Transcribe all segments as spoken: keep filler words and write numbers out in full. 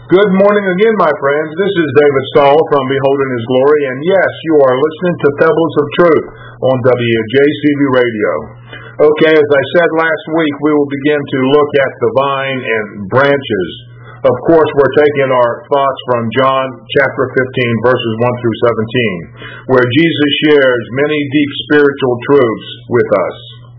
Good morning again, my friends. This is David Stahl from Beholding His Glory, and yes, you are listening to Pebbles of Truth on W J C V Radio. Okay, as I said last week, we will begin to look at the vine and branches. Of course, we're taking our thoughts from John chapter fifteen, verses one through seventeen, where Jesus shares many deep spiritual truths with us.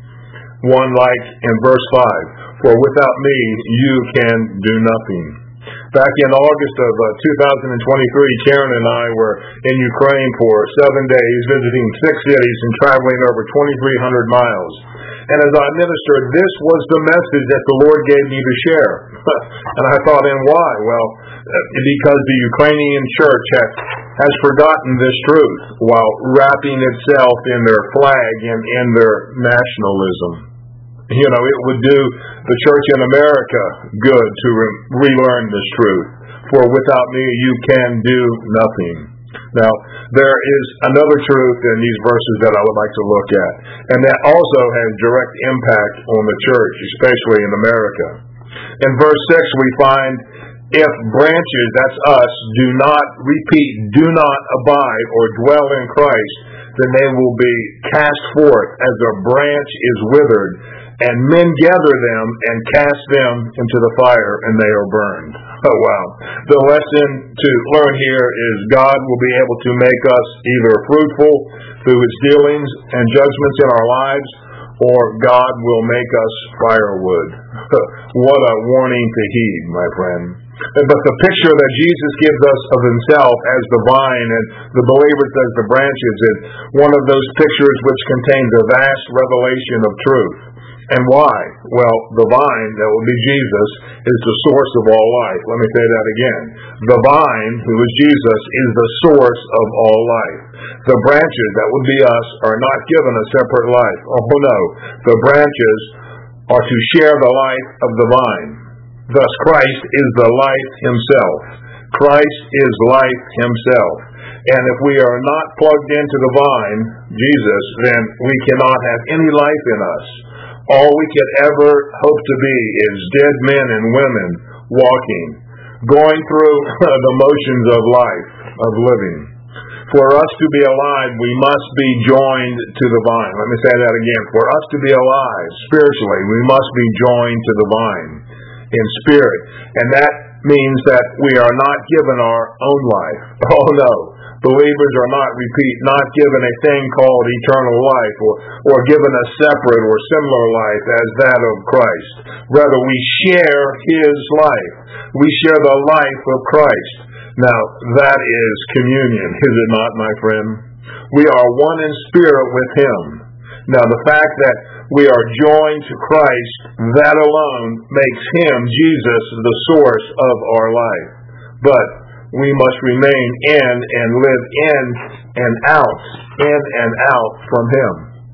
One like in verse five, "For without me you can do nothing." Back in August of uh, two thousand twenty-three, Karen and I were in Ukraine for seven days, visiting six cities and traveling over twenty-three hundred miles. And as I ministered, this was the message that the Lord gave me to share. And I thought, and why? Well, because the Ukrainian church has, has forgotten this truth while wrapping itself in their flag and in their nationalism. You know, it would do the church in America good to re- relearn this truth. For without me, you can do nothing. Now, there is another truth in these verses that I would like to look at, and that also has direct impact on the church, especially in America. In verse six, we find, if branches, that's us, do not, repeat, do not abide or dwell in Christ, then they will be cast forth as a branch is withered, and men gather them and cast them into the fire, and they are burned. Oh, wow. The lesson to learn here is God will be able to make us either fruitful through His dealings and judgments in our lives, or God will make us firewood. What a warning to heed, my friend. But the picture that Jesus gives us of Himself as the vine and the believers as the branches is one of those pictures which contains a vast revelation of truth. And why? Well, the vine, that will be Jesus, is the source of all life. Let me say that again. The vine, who is Jesus, is the source of all life. The branches, that would be us, are not given a separate life. Oh no. The branches are to share the life of the vine. Thus, Christ is the life Himself. Christ is life Himself. And if we are not plugged into the vine, Jesus, then we cannot have any life in us. All we could ever hope to be is dead men and women walking, going through the motions of life, of living. For us to be alive, we must be joined to the vine. Let me say that again. For us to be alive spiritually, we must be joined to the vine in spirit. And that means that we are not given our own life. Oh no. Believers are not, repeat, not given a thing called eternal life or, or given a separate or similar life as that of Christ. Rather, we share His life. We share the life of Christ. Now, that is communion, is it not, my friend? We are one in spirit with Him. Now, the fact that we are joined to Christ, that alone makes Him, Jesus, the source of our life. But we must remain in and live in and out, in and out from Him.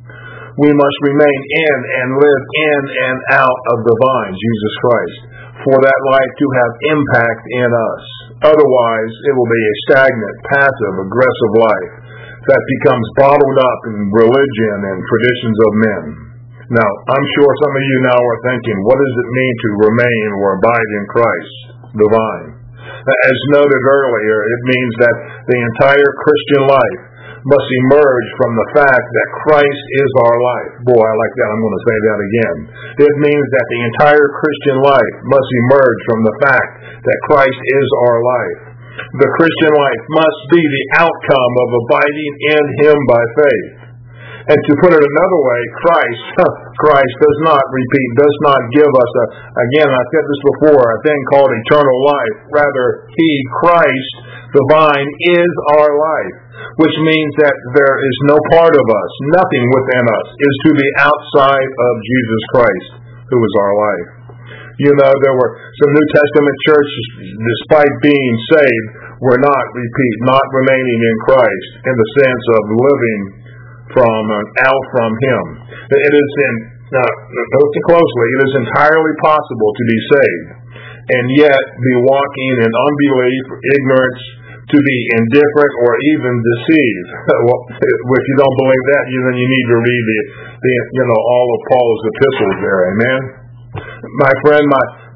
We must remain in and live in and out of the vine, Jesus Christ, for that life to have impact in us. Otherwise, it will be a stagnant, passive, aggressive life that becomes bottled up in religion and traditions of men. Now, I'm sure some of you now are thinking, what does it mean to remain or abide in Christ, the vine? As noted earlier, it means that the entire Christian life must emerge from the fact that Christ is our life. Boy, I like that. I'm going to say that again. It means that the entire Christian life must emerge from the fact that Christ is our life. The Christian life must be the outcome of abiding in Him by faith. And to put it another way, Christ, Christ does not, repeat, does not give us, a, again, I said this before, a thing called eternal life. Rather, He, Christ, the vine, is our life, which means that there is no part of us, nothing within us, is to be outside of Jesus Christ, who is our life. You know, there were some New Testament churches, despite being saved, were not, repeat, not remaining in Christ in the sense of living from uh, out from Him. It is in, now, listen closely, it is entirely possible to be saved and yet be walking in unbelief, ignorance, to be indifferent or even deceived. Well, if you don't believe that, you, then you need to read the, the, you know, all of Paul's epistles there. Amen. My friend, my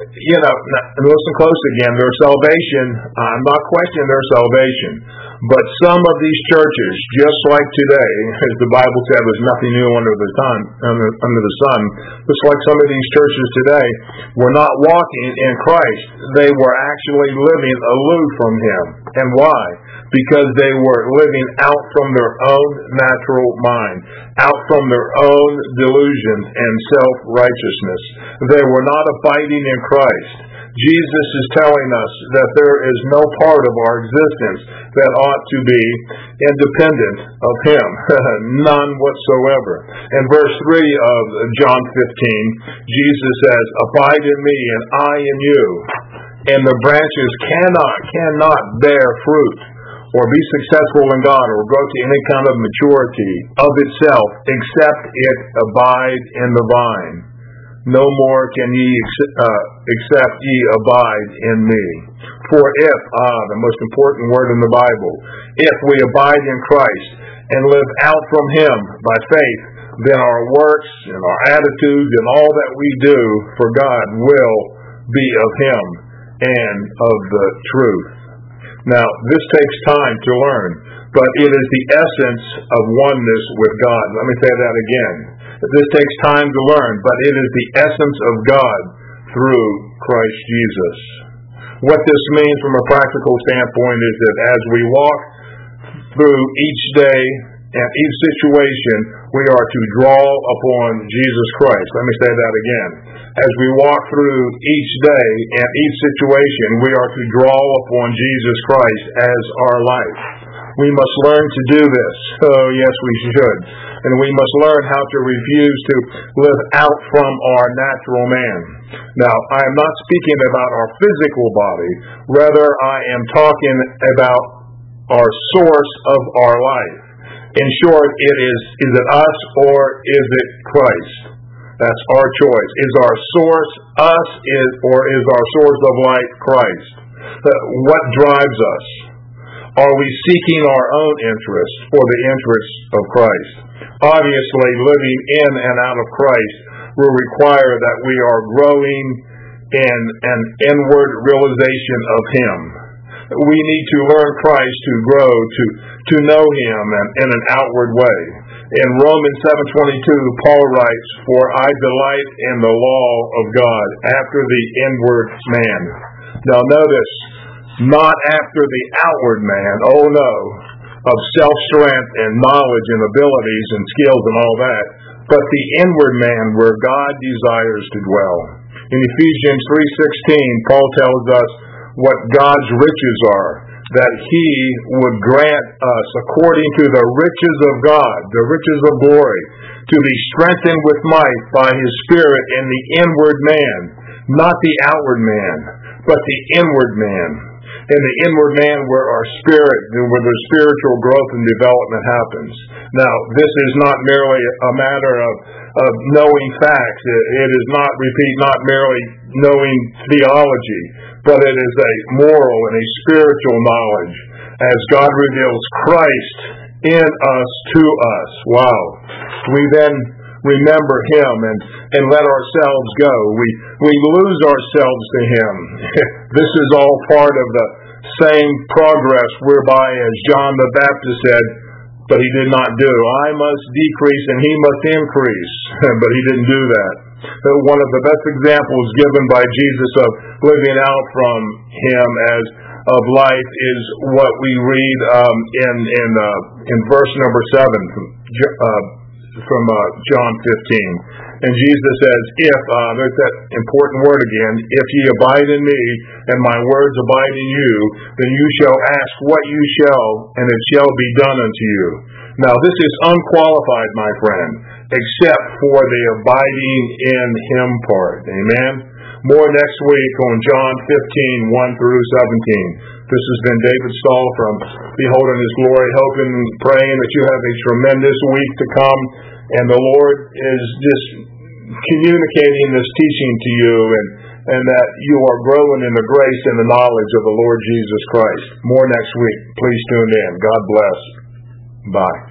you know, listen close again, their salvation, I'm not questioning their salvation, but some of these churches, just like today, as the Bible said, there's nothing new under the sun, under, under the sun, just like some of these churches today, were not walking in Christ. They were actually living aloof from Him. And why? Because they were living out from their own natural mind, out from their own delusions and self-righteousness. They were not abiding in Christ. Jesus is telling us that there is no part of our existence that ought to be independent of Him. None whatsoever. In verse three of John fifteen, Jesus says, "Abide in me and I in you, and the branches cannot, cannot bear fruit or be successful in God or grow to any kind of maturity of itself, except it abide in the vine. No more can ye uh, except ye abide in me. For if, ah, the most important word in the Bible, if we abide in Christ and live out from Him by faith, then our works and our attitudes and all that we do for God will be of Him and of the truth." Now, this takes time to learn, but it is the essence of oneness with God. Let me say that again. This takes time to learn, but it is the essence of God through Christ Jesus. What this means from a practical standpoint is that as we walk through each day and each situation, we are to draw upon Jesus Christ. Let me say that again. As we walk through each day and each situation, we are to draw upon Jesus Christ as our life. We must learn to do this. Oh, yes, we should. And we must learn how to refuse to live out from our natural man. Now, I am not speaking about our physical body. Rather, I am talking about our source of our life. In short, it is, is it us or is it Christ? That's our choice. Is our source us is, or is our source of life Christ? What drives us? Are we seeking our own interests or the interests of Christ? Obviously, living in and out of Christ will require that we are growing in an inward realization of Him. We need to learn Christ to grow, to, to know Him in, in an outward way. In Romans seven twenty-two, Paul writes, "For I delight in the law of God after the inward man." Now notice, not after the outward man, oh no, of self-strength and knowledge and abilities and skills and all that, but the inward man where God desires to dwell. In Ephesians three sixteen, Paul tells us what God's riches are, that He would grant us, according to the riches of God, the riches of glory, to be strengthened with might by His Spirit in the inward man, not the outward man, but the inward man. In the inward man where our spirit, where the spiritual growth and development happens. Now, this is not merely a matter of, of knowing facts. It, it is not, repeat, not merely knowing theology, but it is a moral and a spiritual knowledge as God reveals Christ in us to us. Wow. We then remember Him and, and let ourselves go. We we lose ourselves to Him. This is all part of the same progress whereby, as John the Baptist said, but he did not do. I must decrease and He must increase. But He didn't do that. One of the best examples given by Jesus of living out from Him as of life is what we read um, in in uh, in verse number seven. Uh, from uh, John fifteen. And Jesus says, if, uh, there's that important word again, if ye abide in me, and my words abide in you, then you shall ask what you shall, and it shall be done unto you. Now this is unqualified, my friend, except for the abiding in Him part. Amen? More next week on John fifteen, one through seventeen. This has been David Stahl from Beholding His Glory, hoping and praying that you have a tremendous week to come, and the Lord is just communicating this teaching to you, and, and that you are growing in the grace and the knowledge of the Lord Jesus Christ. More next week. Please tune in. God bless. Bye.